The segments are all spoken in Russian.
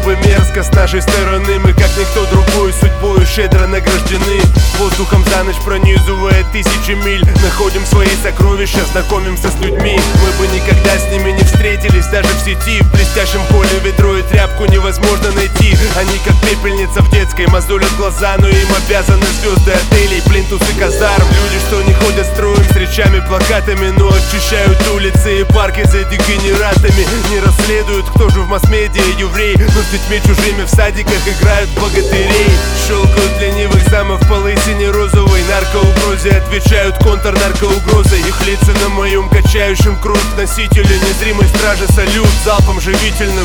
бы мерзко с нашей стороны. Мы, как никто другой, судьбою щедро награждены. Воздухом за ночь пронизывая тысячи миль, находим свои сокровища, знакомимся с людьми. Мы бы никогда с ними не встретились, даже в сети. В блестящем поле ведро и тряпку невозможно найти. Они как пепельница в детской, мозолят глаза, но им обязаны звезды отелей, плинтусы казарм. Люди, что не ходят строем с речами, плакатами, но очищают улицы и парки за дегенератами. Не расследуют, кто же в масс-медиа еврей, но с детьми чужими в садиках играют богатырей. Щелкают ленивых замов по лысине розовой, наркоугрозе отвечают контрнаркоугрозой. Их лица на моем качающем кровь носителе незримой стражи, салют залпом живительным.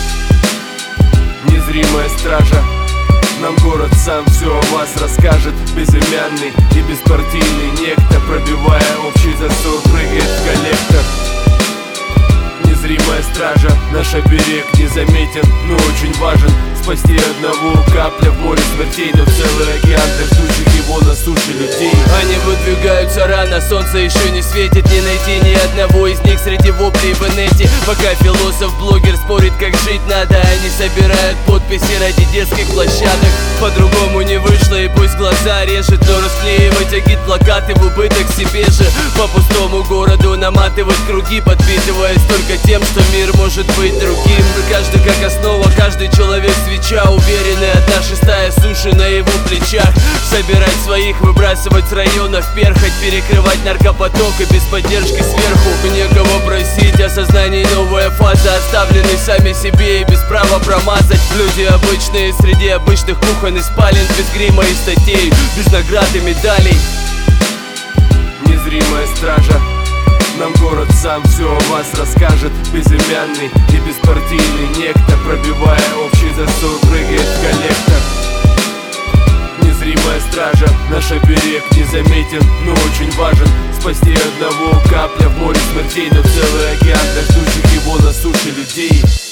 Незримая стража, нам город сам все о вас расскажет. Безымянный и беспартийный некто, пробивая общий засор, прыгает в коллектор. Незримая стража, наш оберег незаметен, но очень важен. Спасти одного капля в море смертей, но целый океан для ждущих его на суше людей. Они выдвигаются рано, солнце еще не светит. Не найти ни одного из них среди воплей в инете. Пока философ-блогер спорит, как жить надо, они собирают подписи ради детских площадок. По-другому не вышло, и пусть глаза режет, но расклеивать агит-плакаты в убыток себе же. По пустому городу наматывать круги, подпитываясь только тем, что мир может быть другим. Каждый как основа, каждый человек свеча, уверенный одна шестая суши на его плечах. Собирать своих, выбрасывать с районов перхоть, перекрывать наркопоток и без поддержки сверху. Некого просить, осознание новая фаза, оставлены сами себе и без права промазать. Люди обычные среди обычных кухонных спален, без грима и статей, без наград и медалей. Незримая стража, нам город сам все о вас расскажет. Безымянный и беспартийный некто, пробивая общий засор, прыгает в коллектор. Незримая стража, наш оберег незаметен, но очень важен. Спасти одного капля в море смертей, но целый океан для ждущих его на суше людей.